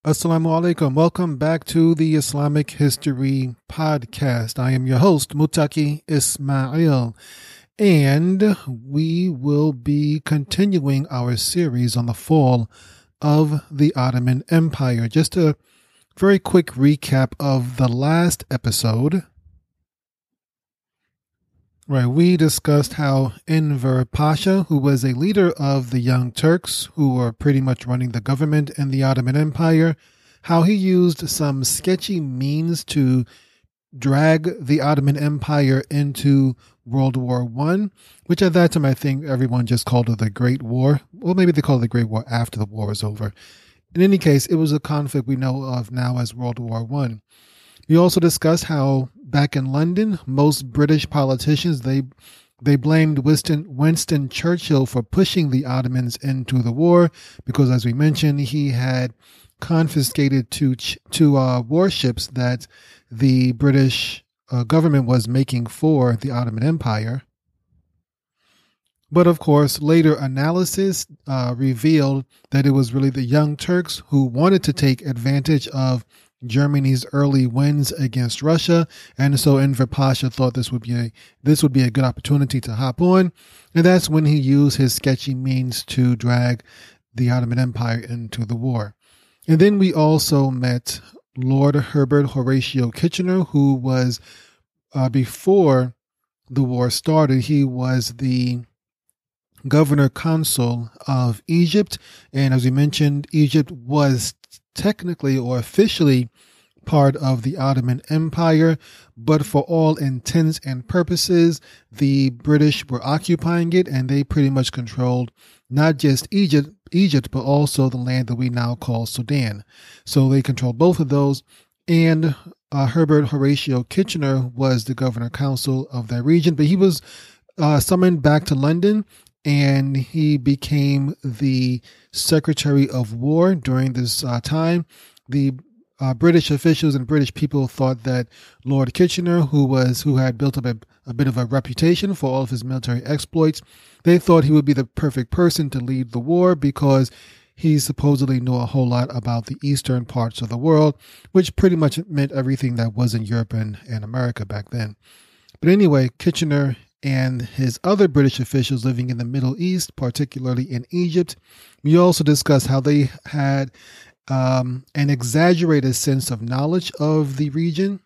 Assalamu alaikum. Welcome back to the Islamic History Podcast. I am your host, Mutaki Ismail, and we will be continuing our series on the fall of the Ottoman Empire. Just a very quick recap of the last episode. Right, we discussed how Enver Pasha, who was a leader of the Young Turks, who were pretty much running the government in the Ottoman Empire, how he used some sketchy means to drag the Ottoman Empire into World War I, which at that time I think everyone just called it the Great War. Well, maybe they called it the Great War after the war was over. In any case, it was a conflict we know of now as World War I. We also discussed how back in London, most British politicians, they blamed Winston Churchill for pushing the Ottomans into the war because, as we mentioned, he had confiscated two warships that the British government was making for the Ottoman Empire. But of course, later analysis revealed that it was really the Young Turks who wanted to take advantage of Germany's early wins against Russia, and so Enver Pasha thought this would be a good opportunity to hop on, and that's when he used his sketchy means to drag the Ottoman Empire into the war. And then we also met Lord Herbert Horatio Kitchener, who was before the war started, he was the governor consul of Egypt, and as we mentioned, Egypt was technically or officially part of the Ottoman Empire, but for all intents and purposes, the British were occupying it, and they pretty much controlled not just Egypt, but also the land that we now call Sudan. So they controlled both of those, and Herbert Horatio Kitchener was the governor consul of that region, but he was summoned back to London, and he became the Secretary of War during this time. The British officials and British people thought that Lord Kitchener, who had built up a bit of a reputation for all of his military exploits, they thought he would be the perfect person to lead the war because he supposedly knew a whole lot about the eastern parts of the world, which pretty much meant everything that was in Europe and America back then. But anyway, Kitchener and his other British officials living in the Middle East, particularly in Egypt. We also discussed how they had an exaggerated sense of knowledge of the region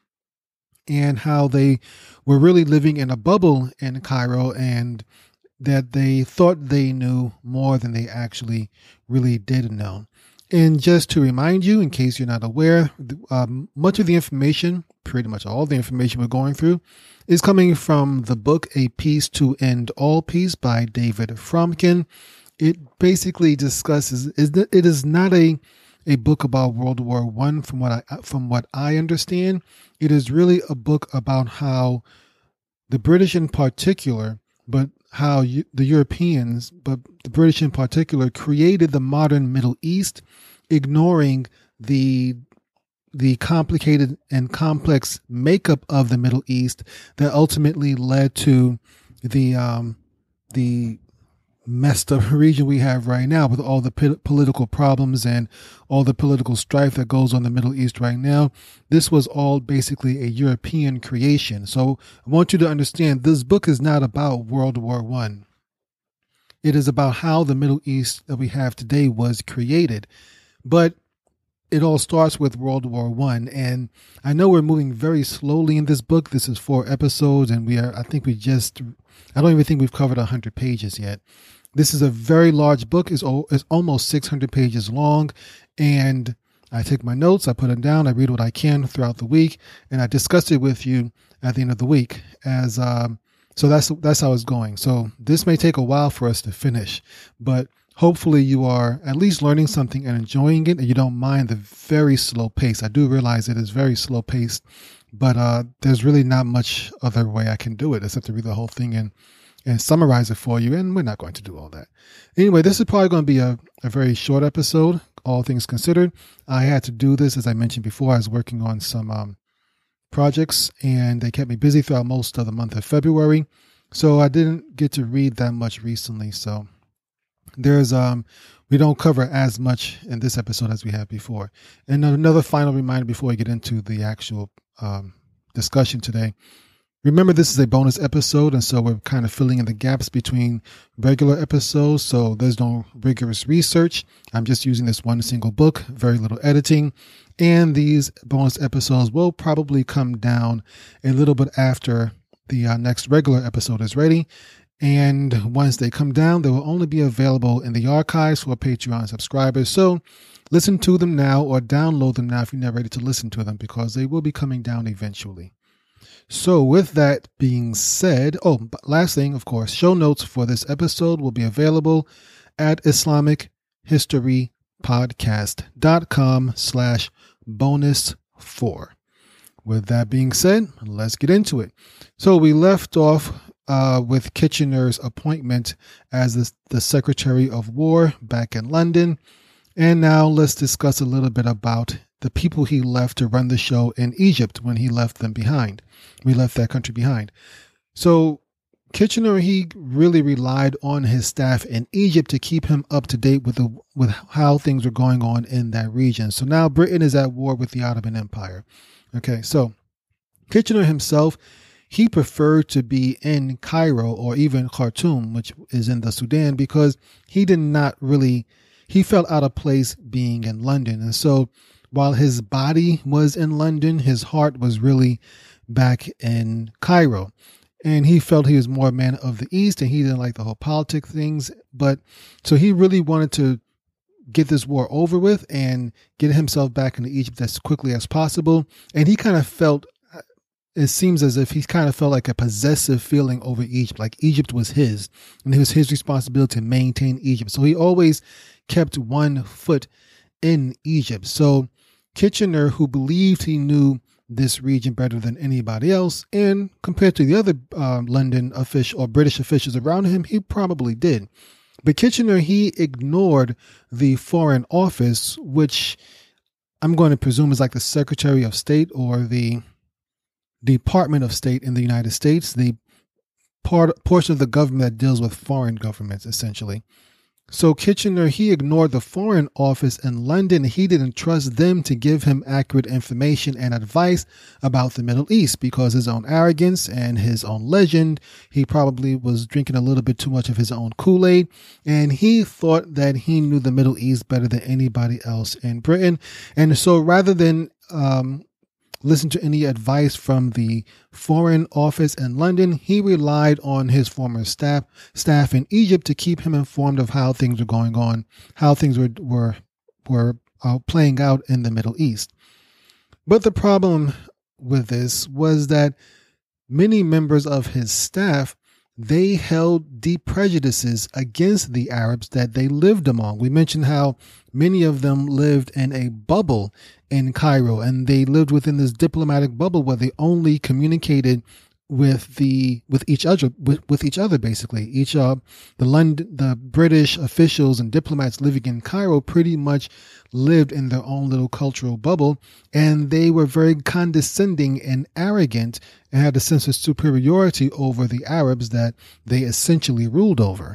and how they were really living in a bubble in Cairo and that they thought they knew more than they actually really did know. And just to remind you, in case you're not aware, much of the information, pretty much all the information we're going through, is coming from the book A Peace to End All Peace by David Fromkin. It basically discusses, it is not a book about World War I from what I understand. It is really a book about how the British in particular, but how the Europeans, but the British in particular, created the modern Middle East, ignoring the complicated and complex makeup of the Middle East that ultimately led to the messed up region we have right now with all the political problems and all the political strife that goes on in the Middle East right now. This was all basically a European creation. So I want you to understand this book is not about World War I. It is about how the Middle East that we have today was created. But it all starts with World War I, and I know we're moving very slowly in this book. This is 4 episodes, and I don't even think we've covered 100 pages yet. This is a very large book. It's almost 600 pages long, and I take my notes, I put them down, I read what I can throughout the week, and I discuss it with you at the end of the week. So that's how it's going. So this may take a while for us to finish, but hopefully you are at least learning something and enjoying it, and you don't mind the very slow pace. I do realize it is very slow paced, but there's really not much other way I can do it except to read the whole thing and summarize it for you, and we're not going to do all that. Anyway, this is probably going to be a very short episode, all things considered. I had to do this, as I mentioned before. I was working on some projects, and they kept me busy throughout most of the month of February, so I didn't get to read that much recently. So there's we don't cover as much in this episode as we have before. And another final reminder before we get into the actual discussion today. Remember, this is a bonus episode, and so we're kind of filling in the gaps between regular episodes, so there's no rigorous research. I'm just using this one single book, very little editing, and these bonus episodes will probably come down a little bit after the next regular episode is ready. And once they come down, they will only be available in the archives for Patreon subscribers. So listen to them now or download them now if you're not ready to listen to them, because they will be coming down eventually. So with that being said, last thing, of course, show notes for this episode will be available at IslamicHistoryPodcast.com/bonus4. With that being said, let's get into it. So we left off with Kitchener's appointment as the Secretary of War back in London. And now let's discuss a little bit about the people he left to run the show in Egypt when he left them behind. We left that country behind. So Kitchener, he really relied on his staff in Egypt to keep him up to date with how things were going on in that region. So now Britain is at war with the Ottoman Empire. Okay, so Kitchener himself, he preferred to be in Cairo or even Khartoum, which is in the Sudan, because he felt out of place being in London. And so while his body was in London, his heart was really back in Cairo. And he felt he was more a man of the East, and he didn't like the whole politic things. But so he really wanted to get this war over with and get himself back into Egypt as quickly as possible. And he kind of felt, it seems as if he kind of felt like a possessive feeling over Egypt, like Egypt was his, and it was his responsibility to maintain Egypt. So he always kept one foot in Egypt. So Kitchener, who believed he knew this region better than anybody else, and compared to the other London official or British officials around him, he probably did. But Kitchener, he ignored the Foreign Office, which I'm going to presume is like the Secretary of State or the Department of State in the United States, the portion of the government that deals with foreign governments, essentially. So Kitchener, he ignored the Foreign Office in London. He didn't trust them to give him accurate information and advice about the Middle East because his own arrogance and his own legend. He probably was drinking a little bit too much of his own Kool-Aid, and he thought that he knew the Middle East better than anybody else in Britain. And so rather than listen to any advice from the Foreign Office in London, he relied on his former staff in Egypt to keep him informed of how things were going on, how things were playing out in the Middle East. But the problem with this was that many members of his staff, they held deep prejudices against the Arabs that they lived among. We mentioned how many of them lived in a bubble in Cairo, and they lived within this diplomatic bubble where they only communicated with each other basically. The British officials and diplomats living in Cairo pretty much lived in their own little cultural bubble, and they were very condescending and arrogant and had a sense of superiority over the Arabs that they essentially ruled over.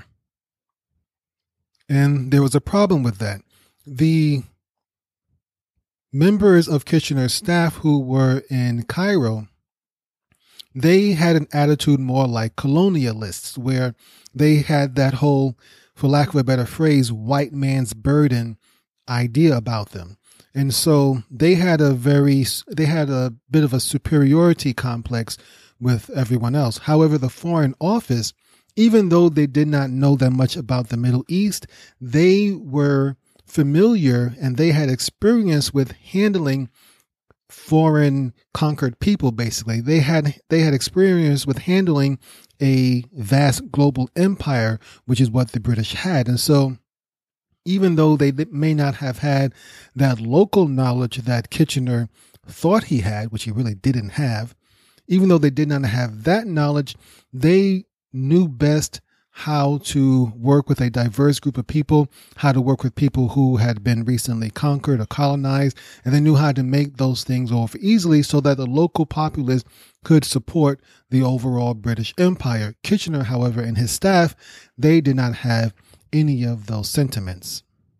And there was a problem with that. The members of Kitchener's staff who were in Cairo, they had an attitude more like colonialists, where they had that whole, for lack of a better phrase, white man's burden idea about them. And so they had a bit of a superiority complex with everyone else. However, the Foreign Office, even though they did not know that much about the Middle East, they were familiar and they had experience with handling foreign conquered people. Basically, they had experience with handling a vast global empire, which is what the British had. And so even though they may not have had that local knowledge that Kitchener thought he had, which he really didn't have, even though they did not have that knowledge, they knew best how to work with a diverse group of people, how to work with people who had been recently conquered or colonized, and they knew how to make those things over easily so that the local populace could support the overall British Empire. Kitchener, however, and his staff, they did not have any of those sentiments.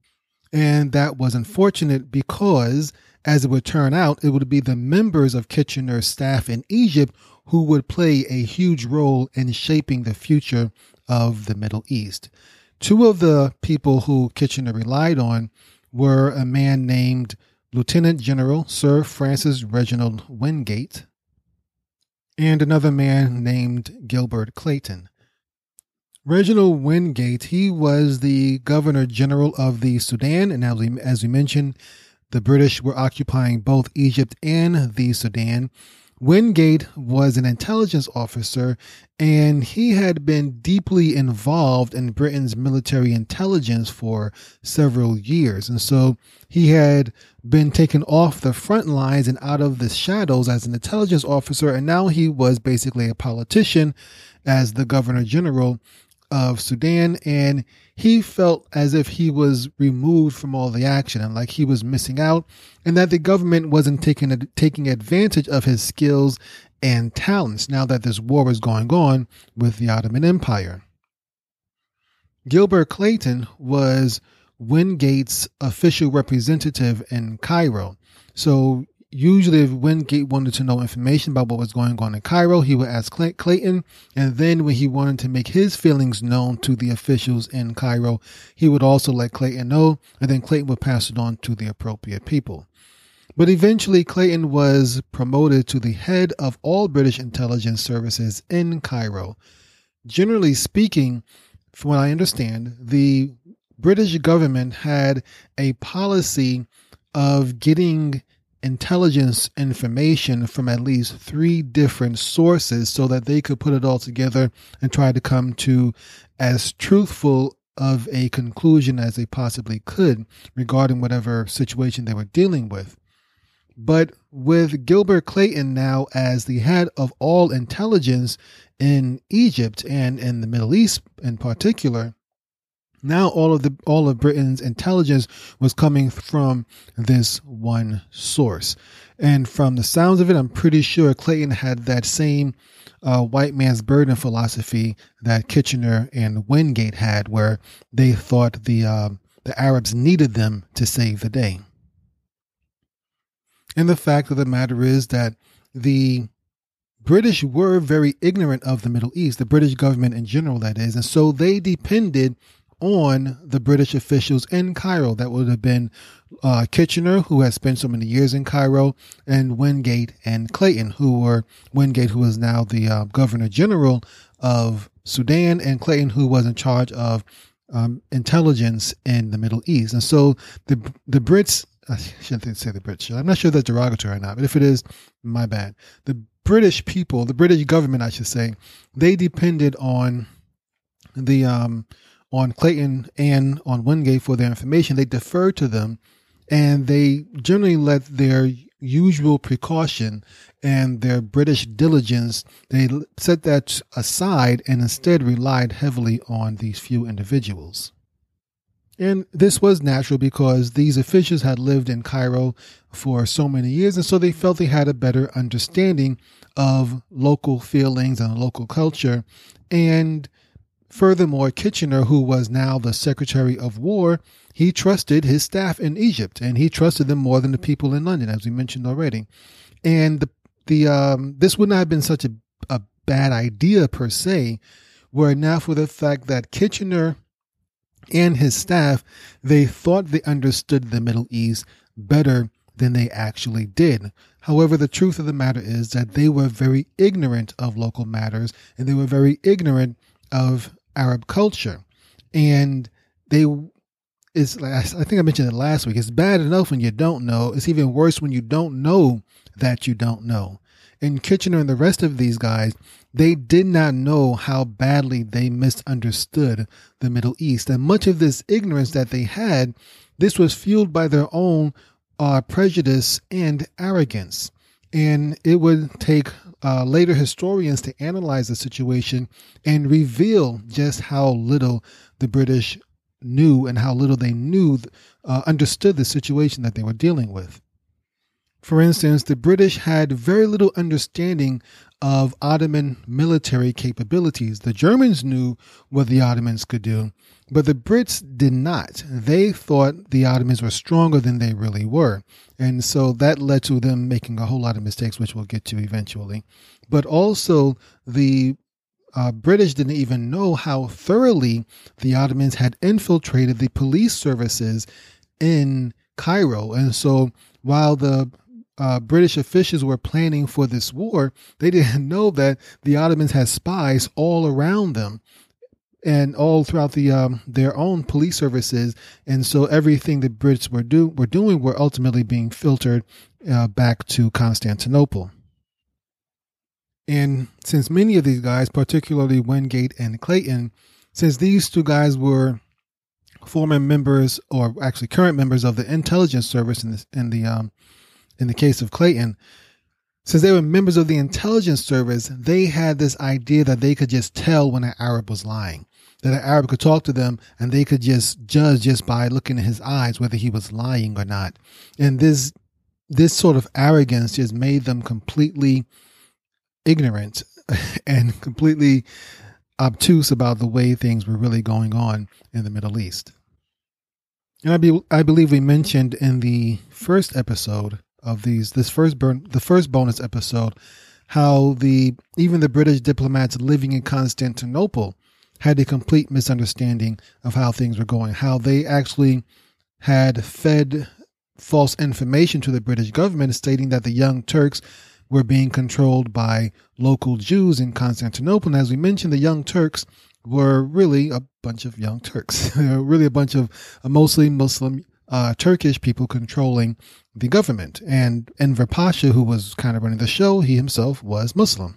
And that was unfortunate because, as it would turn out, it would be the members of Kitchener's staff in Egypt who would play a huge role in shaping the future of the Middle East. Two of the people who Kitchener relied on were a man named Lieutenant General Sir Francis Reginald Wingate and another man named Gilbert Clayton. Reginald Wingate, he was the Governor General of the Sudan, and as we mentioned, the British were occupying both Egypt and the Sudan. Wingate was an intelligence officer, and he had been deeply involved in Britain's military intelligence for several years. And so he had been taken off the front lines and out of the shadows as an intelligence officer, and now he was basically a politician as the Governor General of Sudan, and he felt as if he was removed from all the action and like he was missing out, and that the government wasn't taking advantage of his skills and talents now that this war was going on with the Ottoman Empire. Gilbert Clayton was Wingate's official representative in Cairo. So usually if Wingate wanted to know information about what was going on in Cairo, he would ask Clayton. And then when he wanted to make his feelings known to the officials in Cairo, he would also let Clayton know, and then Clayton would pass it on to the appropriate people. But eventually Clayton was promoted to the head of all British intelligence services in Cairo. Generally speaking, from what I understand, the British government had a policy of getting intelligence information from at least 3 different sources so that they could put it all together and try to come to as truthful of a conclusion as they possibly could regarding whatever situation they were dealing with. But with Gilbert Clayton now as the head of all intelligence in Egypt and in the Middle East in particular, now all of Britain's intelligence was coming from this one source. And from the sounds of it, I'm pretty sure Clayton had that same white man's burden philosophy that Kitchener and Wingate had, where they thought the Arabs needed them to save the day. And the fact of the matter is that the British were very ignorant of the Middle East, the British government in general, that is, and so they depended on the British officials in Cairo. That would have been Kitchener, who had spent so many years in Cairo, and Wingate and Clayton, Wingate, who is now the Governor General of Sudan, and Clayton, who was in charge of intelligence in the Middle East. And so the Brits, I shouldn't say the Brits, I'm not sure that's derogatory or not, but if it is, my bad. The British people, the British government, I should say, they depended on on Clayton and on Wingate for their information. They deferred to them, and they generally let their usual precaution and their British diligence, they set that aside and instead relied heavily on these few individuals. And this was natural because these officials had lived in Cairo for so many years, and so they felt they had a better understanding of local feelings and local culture. And furthermore, Kitchener, who was now the Secretary of War, he trusted his staff in Egypt, and he trusted them more than the people in London, as we mentioned already. And this would not have been such a bad idea per se, were it not for the fact that Kitchener and his staff, they thought they understood the Middle East better than they actually did. However, the truth of the matter is that they were very ignorant of local matters, and they were very ignorant of Arab culture. And I think I mentioned it last week, it's bad enough when you don't know. It's even worse when you don't know that you don't know. And Kitchener and the rest of these guys, they did not know how badly they misunderstood the Middle East. And much of this ignorance that they had, this was fueled by their own prejudice and arrogance. And it would take later historians to analyze the situation and reveal just how little the British knew and how little they understood the situation that they were dealing with. For instance, the British had very little understanding of Ottoman military capabilities. The Germans knew what the Ottomans could do, but the Brits did not. They thought the Ottomans were stronger than they really were. And so that led to them making a whole lot of mistakes, which we'll get to eventually. But also, the British didn't even know how thoroughly the Ottomans had infiltrated the police services in Cairo. And so while the British officials were planning for this war, they didn't know that the Ottomans had spies all around them and all throughout their own police services. And so everything the Brits were doing were ultimately being filtered back to Constantinople. And since many of these guys, particularly Wingate and Clayton, since these two guys were former members, or actually current members of the intelligence service in the case of Clayton, since they were members of the intelligence service, they had this idea that they could just tell when an Arab was lying, that an Arab could talk to them and they could just judge just by looking in his eyes whether he was lying or not. And this sort of arrogance just made them completely ignorant and completely obtuse about the way things were really going on in the Middle East. And I believe we mentioned in the first episode of the first bonus episode, how even the British diplomats living in Constantinople had a complete misunderstanding of how things were going, how they actually had fed false information to the British government stating that the Young Turks were being controlled by local Jews in Constantinople. And as we mentioned, the Young Turks were really a bunch of young Turks. They were really a bunch of mostly Muslim Turkish people controlling the government. And Enver Pasha, who was kind of running the show, he himself was Muslim.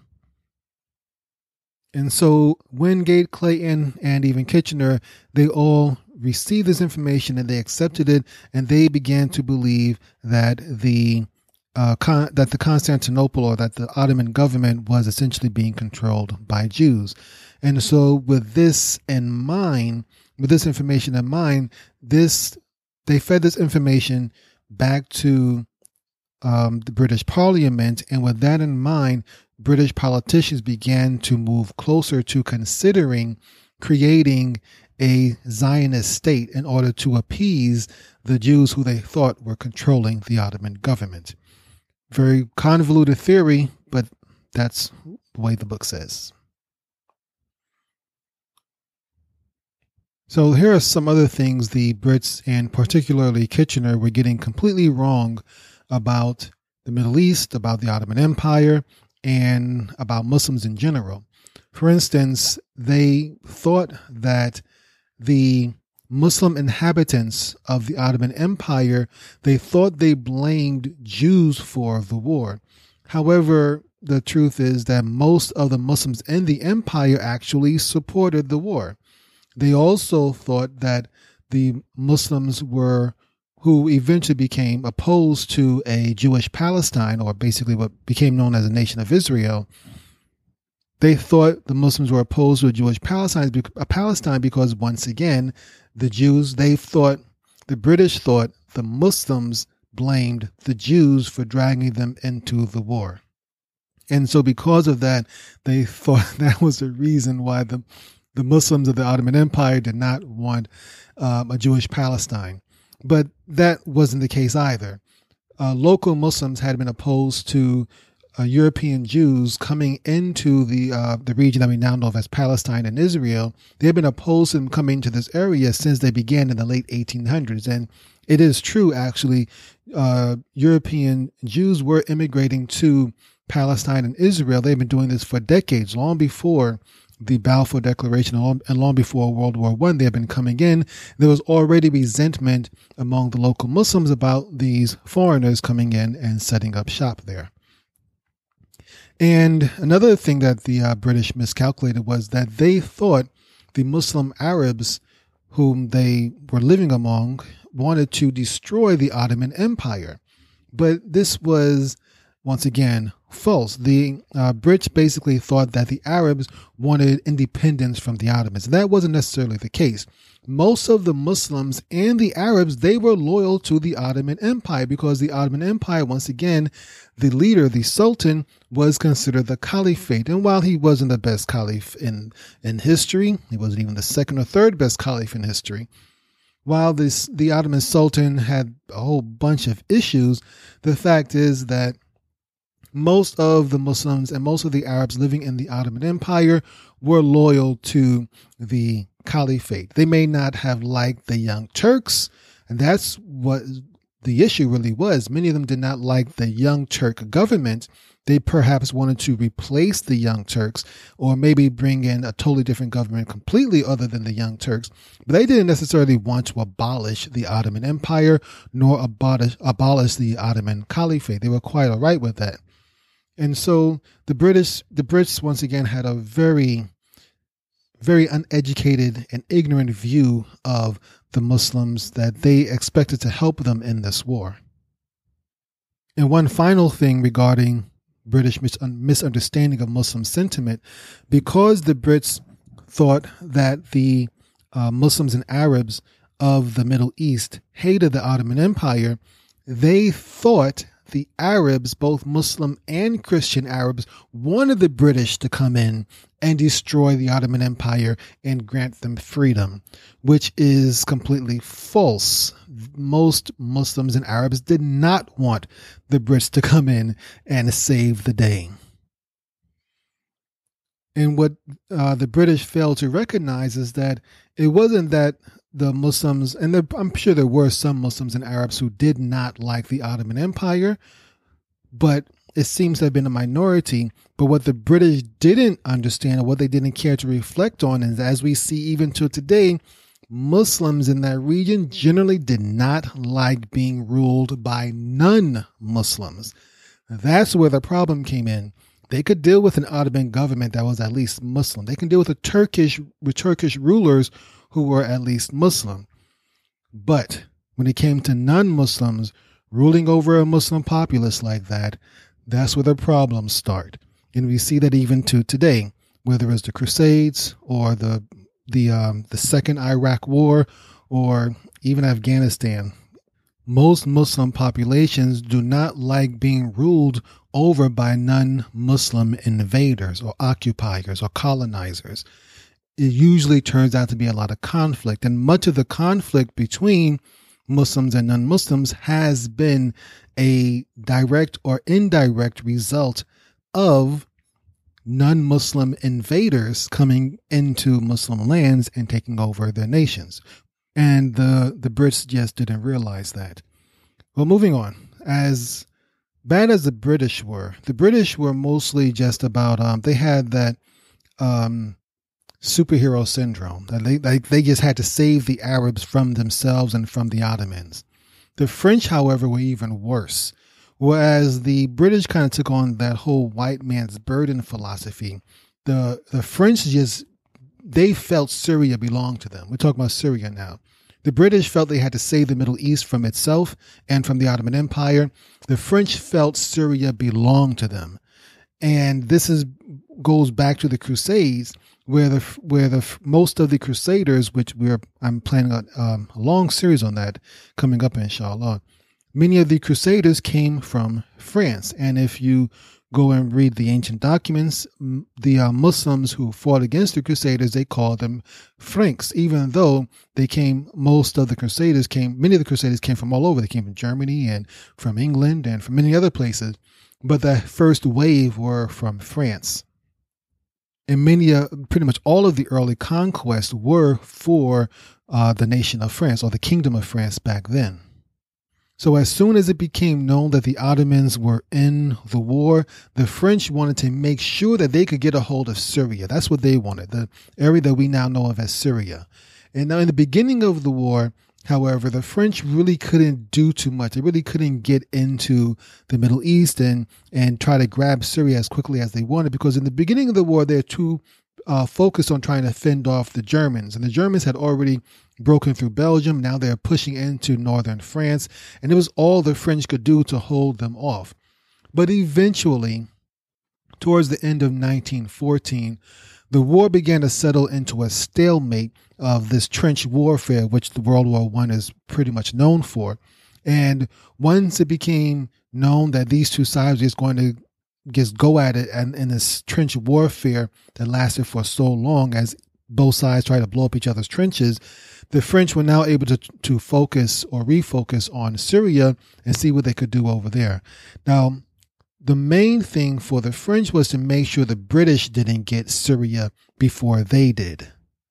And so Wingate, Clayton, and even Kitchener, they all received this information and they accepted it, and they began to believe that the Constantinople, or that the Ottoman government, was essentially being controlled by Jews. And so with this in mind, with this information in mind, they fed this information back to the British Parliament. And with that in mind, British politicians began to move closer to considering creating a Zionist state in order to appease the Jews who they thought were controlling the Ottoman government. Very convoluted theory, but that's the way the book says. So here are some other things the Brits, and particularly Kitchener, were getting completely wrong about the Middle East, about the Ottoman Empire, and about Muslims in general. For instance, they thought that the Muslim inhabitants of the Ottoman Empire, they thought they blamed Jews for the war. However, the truth is that most of the Muslims in the empire actually supported the war. They also thought that the Muslims who eventually became opposed to a Jewish Palestine, or basically what became known as a nation of Israel, they thought the Muslims were opposed to a Jewish Palestine because, once again, the British thought the Muslims blamed the Jews for dragging them into the war. And so because of that, they thought that was the reason why the Muslims of the Ottoman Empire did not want a Jewish Palestine. But that wasn't the case either. Local Muslims had been opposed to European Jews coming into the region that we now know as Palestine and Israel. They had been opposed to them coming to this area since they began in the late 1800s. And it is true, actually, European Jews were immigrating to Palestine and Israel. They've been doing this for decades, long before the Balfour Declaration and long before World War I. They had been coming in. There was already resentment among the local Muslims about these foreigners coming in and setting up shop there. And another thing that the British miscalculated was that they thought the Muslim Arabs whom they were living among wanted to destroy the Ottoman Empire. But this was, once again, false. The Brits basically thought that the Arabs wanted independence from the Ottomans. That wasn't necessarily the case. Most of the Muslims and the Arabs, they were loyal to the Ottoman Empire because the Ottoman Empire, once again, the leader, the Sultan, was considered the caliphate. And while he wasn't the best caliph in history, he wasn't even the second or third best caliph in history. While the Ottoman Sultan had a whole bunch of issues, the fact is that most of the Muslims and most of the Arabs living in the Ottoman Empire were loyal to the caliphate. They may not have liked the Young Turks, and that's what the issue really was. Many of them did not like the Young Turk government. They perhaps wanted to replace the Young Turks or maybe bring in a totally different government completely other than the Young Turks. But they didn't necessarily want to abolish the Ottoman Empire nor abolish the Ottoman Caliphate. They were quite all right with that. And so the Brits once again had a very, very uneducated and ignorant view of the Muslims that they expected to help them in this war. And one final thing regarding British misunderstanding of Muslim sentiment, because the Brits thought that the Muslims and Arabs of the Middle East hated the Ottoman Empire, they thought the Arabs, both Muslim and Christian Arabs, wanted the British to come in and destroy the Ottoman Empire and grant them freedom, which is completely false. Most Muslims and Arabs did not want the Brits to come in and save the day. And what the British failed to recognize is that it wasn't that the Muslims, and I'm sure there were some Muslims and Arabs who did not like the Ottoman Empire, but it seems to have been a minority. But what the British didn't understand, or what they didn't care to reflect on, is as we see even to today, Muslims in that region generally did not like being ruled by non-Muslims. That's where the problem came in. They could deal with an Ottoman government that was at least Muslim. They can deal with Turkish rulers who were at least Muslim. But when it came to non-Muslims ruling over a Muslim populace like that, that's where the problems start. And we see that even to today, whether it's the Crusades or the Second Iraq War or even Afghanistan, most Muslim populations do not like being ruled over by non-Muslim invaders or occupiers or colonizers. It usually turns out to be a lot of conflict, and much of the conflict between Muslims and non-Muslims has been a direct or indirect result of non-Muslim invaders coming into Muslim lands and taking over their nations. And the Brits just didn't realize that. Well, moving on. As bad as the British were mostly just about, they had that superhero syndrome. That they just had to save the Arabs from themselves and from the Ottomans. The French, however, were even worse. Whereas the British kind of took on that whole white man's burden philosophy, the French they felt Syria belonged to them. We're talking about Syria now. The British felt they had to save the Middle East from itself and from the Ottoman Empire. The French felt Syria belonged to them. And this goes back to the Crusades, where the most of the Crusaders, which I'm planning a long series on that coming up, inshallah. Many of the Crusaders came from France, and if you go and read the ancient documents, the Muslims who fought against the Crusaders, they called them Franks, even though many of the Crusaders came from all over. They came from Germany and from England and from many other places, but the first wave were from France. And pretty much all of the early conquests were for the nation of France, or the Kingdom of France back then. So as soon as it became known that the Ottomans were in the war, the French wanted to make sure that they could get a hold of Syria. That's what they wanted, the area that we now know of as Syria. And now in the beginning of the war, however, the French really couldn't do too much. They really couldn't get into the Middle East and try to grab Syria as quickly as they wanted, because in the beginning of the war, they're too focused on trying to fend off the Germans. And the Germans had already broken through Belgium. Now they're pushing into northern France. And it was all the French could do to hold them off. But eventually, Towards the end of 1914, the war began to settle into a stalemate of this trench warfare, which the World War I is pretty much known for. And once it became known that these two sides were just going to just go at it, and in this trench warfare that lasted for so long as both sides tried to blow up each other's trenches, the French were now able to focus or refocus on Syria and see what they could do over there. Now, the main thing for the French was to make sure the British didn't get Syria before they did.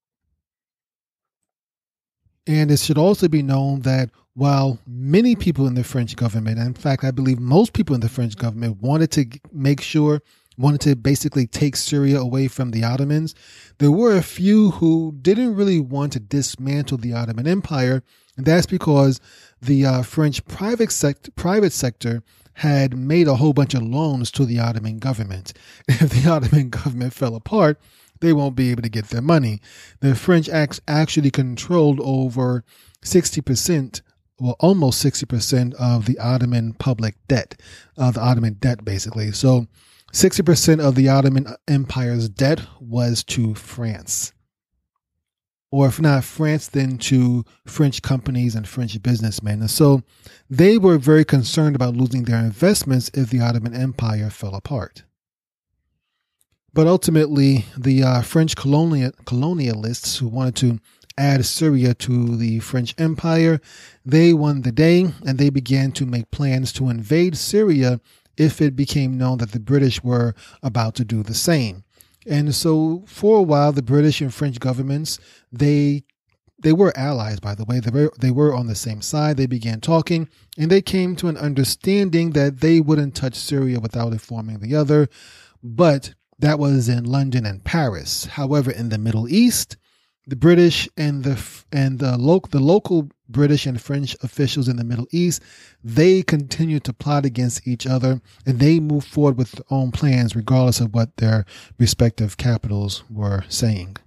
And it should also be known that while many people in the French government, and in fact, I believe most people in the French government wanted to basically take Syria away from the Ottomans, there were a few who didn't really want to dismantle the Ottoman Empire. And that's because the French private sector had made a whole bunch of loans to the Ottoman government. If the Ottoman government fell apart, they won't be able to get their money. The French actually controlled over 60%, well, almost 60% of the Ottoman public debt, the Ottoman debt, basically. So 60% of the Ottoman Empire's debt was to France. Or if not France, then to French companies and French businessmen. And so they were very concerned about losing their investments if the Ottoman Empire fell apart. But ultimately, the French colonialists who wanted to add Syria to the French Empire, they won the day, and they began to make plans to invade Syria if it became known that the British were about to do the same. And so for a while, the British and French governments, they were allies, by the way. They were on the same side. They began talking, and they came to an understanding that they wouldn't touch Syria without informing the other. But that was in London and Paris. However, in the Middle East, the British and the local British and French officials in the Middle East, they continued to plot against each other, and they moved forward with their own plans regardless of what their respective capitals were saying.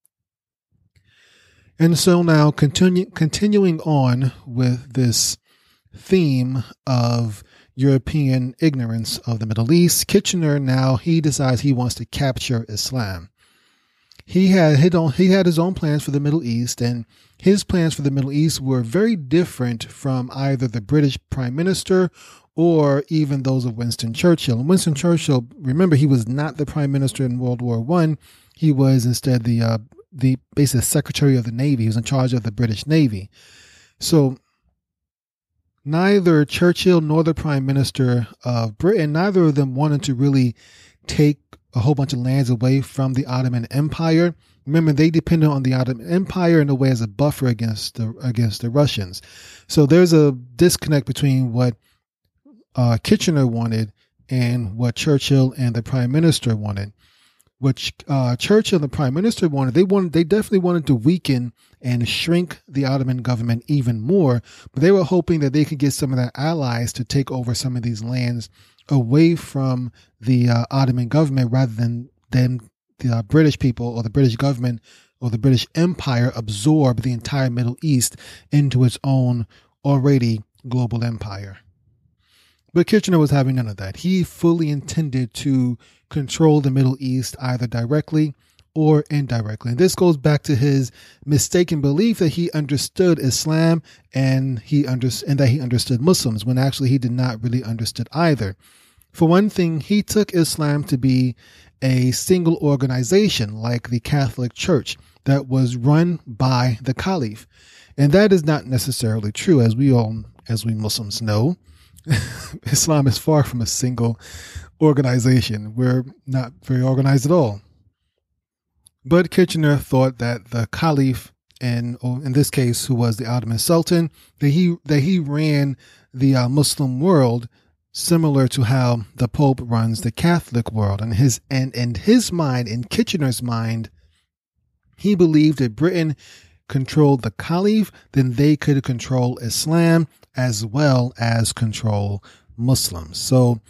And so now continuing on with this theme of European ignorance of the Middle East, Kitchener now, he decides he wants to capture Islam. He had his own plans for the Middle East, and his plans for the Middle East were very different from either the British Prime Minister or even those of Winston Churchill. And Winston Churchill, remember, he was not the Prime Minister in World War I. He was instead the basic Secretary of the Navy. He was in charge of the British Navy. So neither Churchill nor the Prime Minister of Britain, neither of them wanted to really take a whole bunch of lands away from the Ottoman Empire. Remember, they depended on the Ottoman Empire in a way as a buffer against the Russians. So there's a disconnect between what Kitchener wanted and what Churchill and the Prime Minister wanted. What Churchill and the Prime Minister wanted, they definitely wanted to weaken and shrink the Ottoman government even more, but they were hoping that they could get some of their allies to take over some of these lands away from the Ottoman government rather than the British people or the British government or the British Empire absorb the entire Middle East into its own already global empire. But Kitchener was having none of that. He fully intended to control the Middle East either directly or indirectly. And this goes back to his mistaken belief that he understood Islam and that he understood Muslims, when actually he did not really understand either. For one thing, he took Islam to be a single organization like the Catholic Church that was run by the Caliph. And that is not necessarily true, as we Muslims know. Islam is far from a single organization. We're not very organized at all. But Kitchener thought that the Caliph, and in this case, who was the Ottoman Sultan, that he ran the Muslim world similar to how the Pope runs the Catholic world. And in his mind, in Kitchener's mind, he believed that Britain controlled the Caliph, then they could control Islam as well as control Muslims. So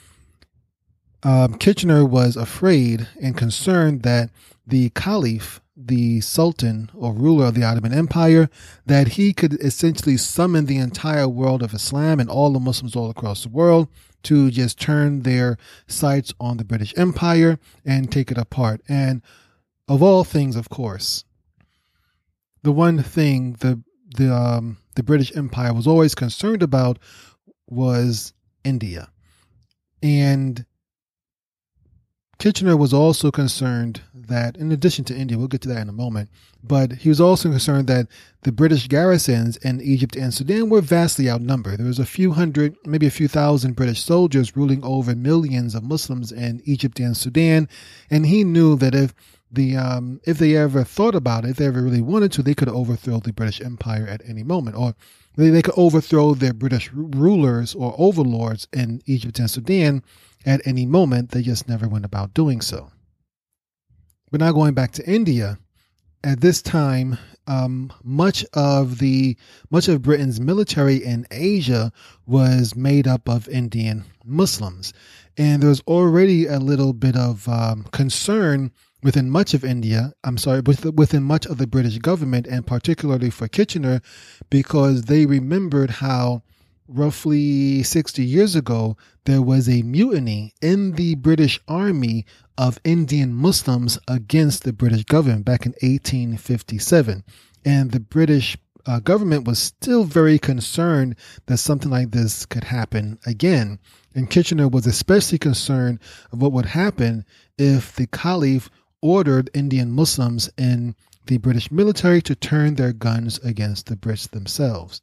Kitchener was afraid and concerned that the Caliph, the Sultan or ruler of the Ottoman Empire, that he could essentially summon the entire world of Islam and all the Muslims all across the world to just turn their sights on the British Empire and take it apart. And of all things, of course, the one thing the British Empire was always concerned about was India. And Kitchener was also concerned that, in addition to India, we'll get to that in a moment, but he was also concerned that the British garrisons in Egypt and Sudan were vastly outnumbered. There was a few hundred, maybe a few thousand British soldiers ruling over millions of Muslims in Egypt and Sudan, and he knew that if they ever thought about it, if they ever really wanted to, they could overthrow the British Empire at any moment, or they could overthrow their British rulers or overlords in Egypt and Sudan at any moment. They just never went about doing so. But now going back to India, at this time, much of Britain's military in Asia was made up of Indian Muslims, and there was already a little bit of concern within much of India, within much of the British government, and particularly for Kitchener, because they remembered how roughly 60 years ago, there was a mutiny in the British Army of Indian Muslims against the British government back in 1857. And the British government was still very concerned that something like this could happen again. And Kitchener was especially concerned of what would happen if the Caliph ordered Indian Muslims in the British military to turn their guns against the Brits themselves.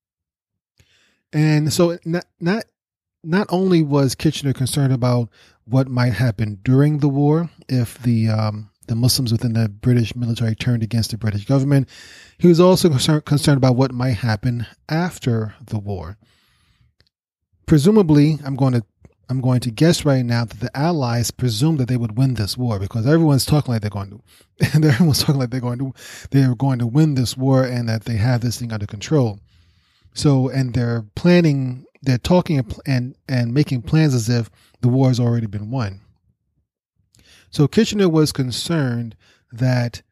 And so not only was Kitchener concerned about what might happen during the war if the Muslims within the British military turned against the British government, he was also concerned about what might happen after the war. Presumably, I'm going to guess right now that the Allies presumed that they would win this war, because everyone's talking like they're going to, and everyone's talking like they're going to win this war, and that they have this thing under control. So, and they're talking and making plans as if the war has already been won. So Kitchener was concerned that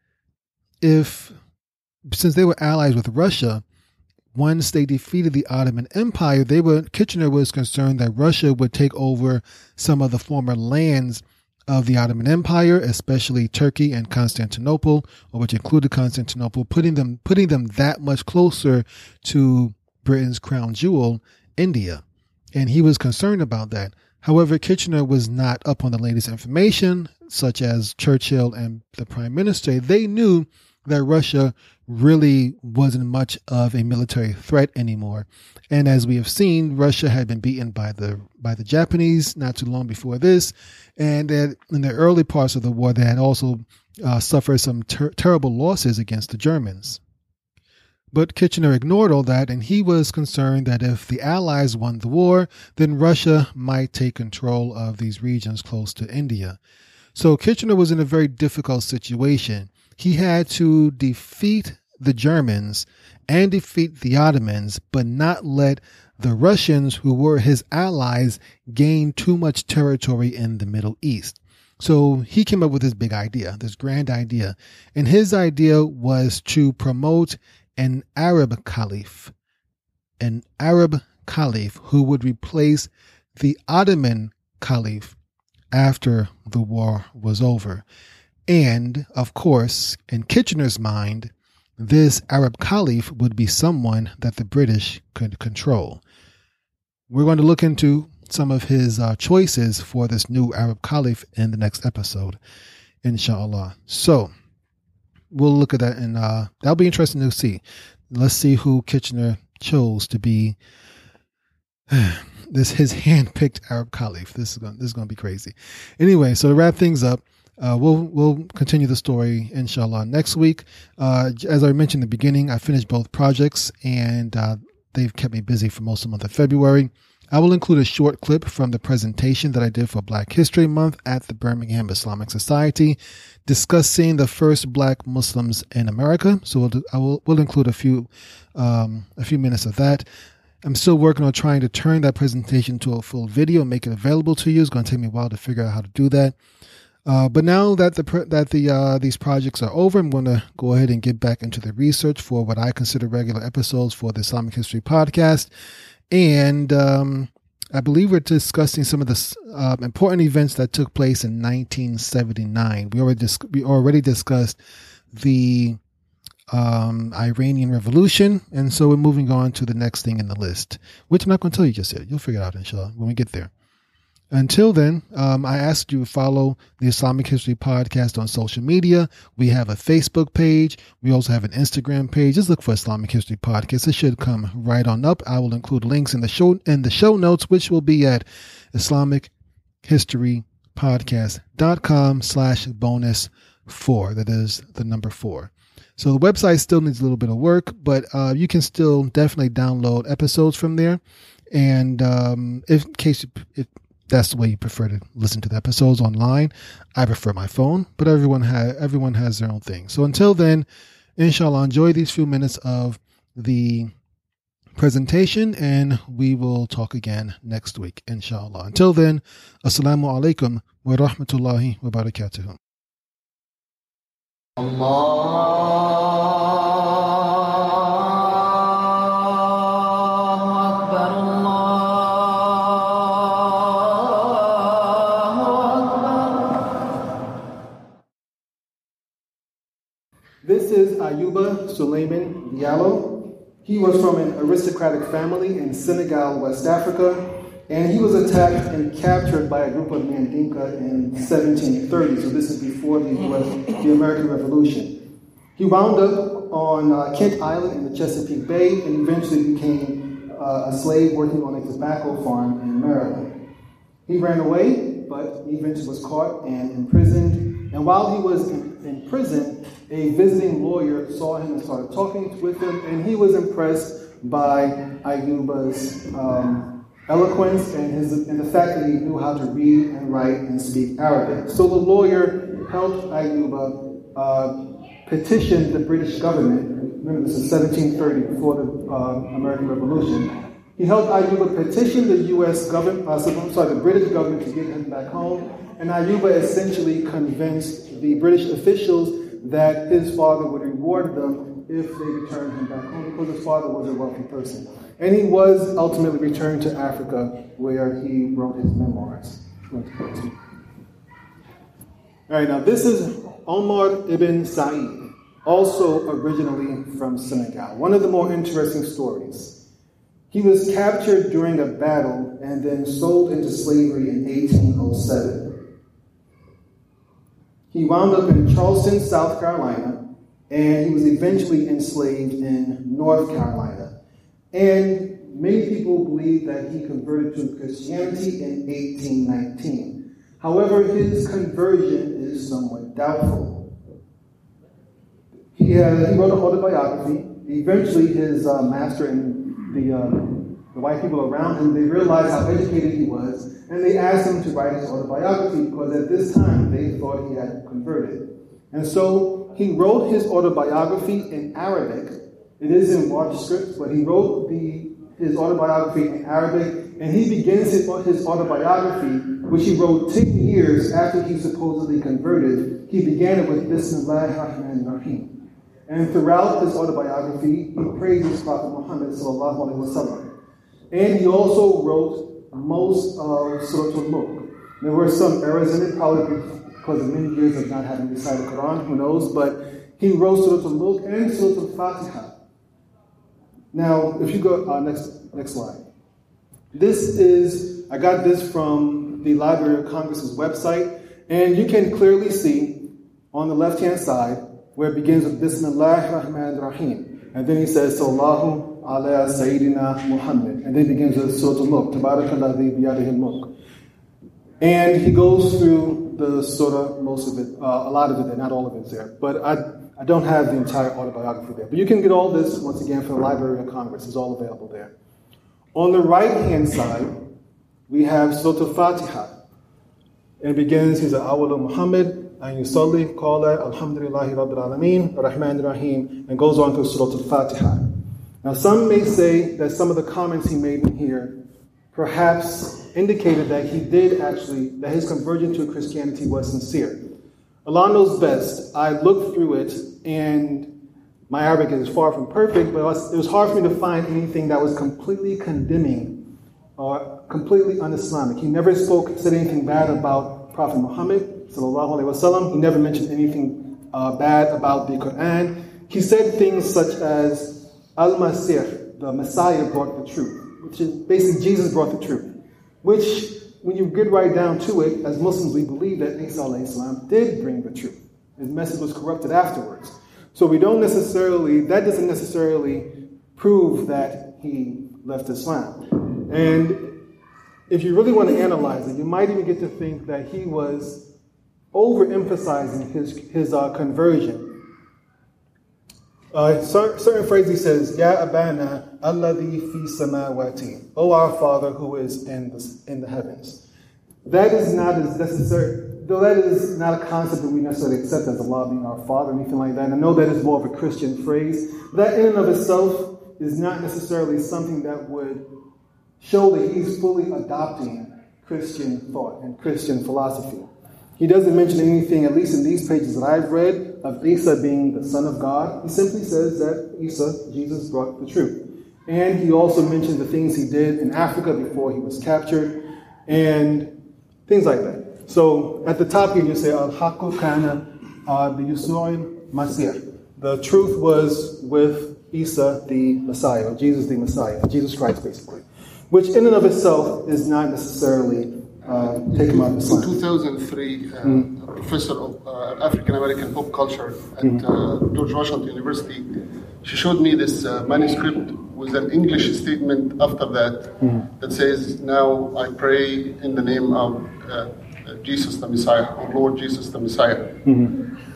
since they were allies with Russia, once they defeated the Ottoman Empire, Kitchener was concerned that Russia would take over some of the former lands of the Ottoman Empire, especially Turkey and Constantinople, or which included Constantinople, putting them that much closer to Britain's crown jewel, India. And he was concerned about that. However, Kitchener was not up on the latest information, such as Churchill and the Prime Minister. They knew that Russia really wasn't much of a military threat anymore. And as we have seen, Russia had been beaten by the Japanese not too long before this. And that in the early parts of the war, they had also suffered some terrible losses against the Germans. But Kitchener ignored all that, and he was concerned that if the Allies won the war, then Russia might take control of these regions close to India. So Kitchener was in a very difficult situation. He had to defeat the Germans and defeat the Ottomans, but not let the Russians, who were his allies, gain too much territory in the Middle East. So he came up with this big idea, this grand idea. And his idea was to promote an Arab Caliph who would replace the Ottoman Caliph after the war was over. And, of course, in Kitchener's mind, this Arab Caliph would be someone that the British could control. We're going to look into some of his choices for this new Arab Caliph in the next episode, inshallah. So we'll look at that, and that'll be interesting to see. Let's see who Kitchener chose to be his hand-picked Arab Caliph. This is going to be crazy. Anyway, so to wrap things up, we'll continue the story, inshallah, next week. As I mentioned in the beginning, I finished both projects, and they've kept me busy for most of the month of February. I will include a short clip from the presentation that I did for Black History Month at the Birmingham Islamic Society, discussing the first Black Muslims in America. So we'll include a few minutes of that. I'm still working on trying to turn that presentation to a full video and make it available to you. It's going to take me a while to figure out how to do that. But now that these projects are over, I'm going to go ahead and get back into the research for what I consider regular episodes for the Islamic History Podcast. And I believe we're discussing some of the important events that took place in 1979. We already discussed the Iranian Revolution, and so we're moving on to the next thing in the list, which I'm not going to tell you just yet. You'll figure it out, inshallah, when we get there. Until then, I asked you to follow the Islamic History Podcast on social media. We have a Facebook page. We also have an Instagram page. Just look for Islamic History Podcast. It should come right on up. I will include links in the show notes, which will be at IslamicHistoryPodcast.com/bonus4. That is the number 4. So the website still needs a little bit of work, but you can still definitely download episodes from there. And if that's the way you prefer to listen to the episodes online, I prefer my phone, but everyone has their own thing. So until then, inshallah, enjoy these few minutes of the presentation, and we will talk again next week, inshallah. Until then, assalamu alaikum wa rahmatullahi wa barakatuh. This is Ayuba Suleiman Diallo. He was from an aristocratic family in Senegal, West Africa, and he was attacked and captured by a group of Mandinka in 1730. So this is before the American Revolution. He wound up on Kent Island in the Chesapeake Bay and eventually became a slave working on a tobacco farm in Maryland. He ran away, but he eventually was caught and imprisoned. And while he was in prison, a visiting lawyer saw him and started talking with him, and he was impressed by Ayuba's eloquence and the fact that he knew how to read and write and speak Arabic. So the lawyer helped Ayuba petition the British government. Remember, this is 1730, before the American Revolution. He helped Ayuba petition the the British government to get him back home. And Ayuba essentially convinced the British officials that his father would reward them if they returned him back home, because his father was a wealthy person. And he was ultimately returned to Africa, where he wrote his memoirs. All right, now this is Omar ibn Said, also originally from Senegal. One of the more interesting stories. He was captured during a battle and then sold into slavery in 1807. He wound up in Charleston, South Carolina, and he was eventually enslaved in North Carolina. And many people believe that he converted to Christianity in 1819. However, his conversion is somewhat doubtful. He wrote an autobiography. Eventually, his master and the white people around him, they realized how educated he was, and they asked him to write his autobiography because at this time they thought he had converted. And so he wrote his autobiography in Arabic. It is in large script, but he wrote his autobiography in Arabic, and he begins his autobiography, which he wrote 10 years after he supposedly converted. He began it with Bismillahir Rahmanir Rahim. And throughout his autobiography, he praises Prophet Muhammad sallallahu alaihi wasallam. And he also wrote most of Surah Al-Mulk. There were some errors in it, probably because of many years of not having recited the Quran, who knows, but he wrote Surah Al-Mulk and Surah Al-Fatiha. Now, if you go, next slide. I got this from the Library of Congress's website, and you can clearly see on the left-hand side where it begins with Bismillahir Rahmanir Rahim. And then he says, Sallallahu ala Sayyidina Muhammad. And then he begins with Surah Al-Mulk, Tabarakalladhi biyadihil mulk. And he goes through the surah, most of it, a lot of it there, not all of it's there. But I don't have the entire autobiography there. But you can get all this, once again, from the Library of Congress. It's all available there. On the right-hand side, we have Surah Al-Fatiha. And it begins, he's Awwala Muhammad, and yusalli, qala, alhamdulillahi rabbil alameen, rahmanir rahim, and goes on to Surah Al-Fatiha. Now, some may say that some of the comments he made in here perhaps indicated that that his conversion to Christianity was sincere. Allah knows best. I looked through it, and my Arabic is far from perfect, but it was hard for me to find anything that was completely condemning are completely un-Islamic. He never said anything bad about Prophet Muhammad, sallallahu alaihi wasallam. He never mentioned anything bad about the Quran. He said things such as Al-Masih, the Messiah brought the truth, which is basically Jesus brought the truth, which when you get right down to it, as Muslims we believe that Isa alayhi salam did bring the truth. His message was corrupted afterwards. So that doesn't necessarily prove that he left Islam. And if you really want to analyze it, you might even get to think that he was overemphasizing his conversion. Certain phrases he says, Ya Abana alladhi fi samawati, O our Father who is in the heavens. That is not as necessary. Though that is not a concept that we necessarily accept as Allah being our Father or anything like that, and I know that is more of a Christian phrase, that in and of itself is not necessarily something that would show that he's fully adopting Christian thought and Christian philosophy. He doesn't mention anything, at least in these pages that I've read, of Isa being the Son of God. He simply says that Jesus brought the truth. And he also mentions the things he did in Africa before he was captured, and things like that. So at the top here you say, Al-Haqqu kana bi-Yusuf Masih. The truth was with Isa the Messiah, or Jesus the Messiah, Jesus Christ basically. Which in and of itself is not necessarily taken out of Islam. In 2003, a professor of African American pop culture at George Washington University, she showed me this manuscript with an English statement after that says, now I pray in the name of Jesus the Messiah, or Lord Jesus the Messiah.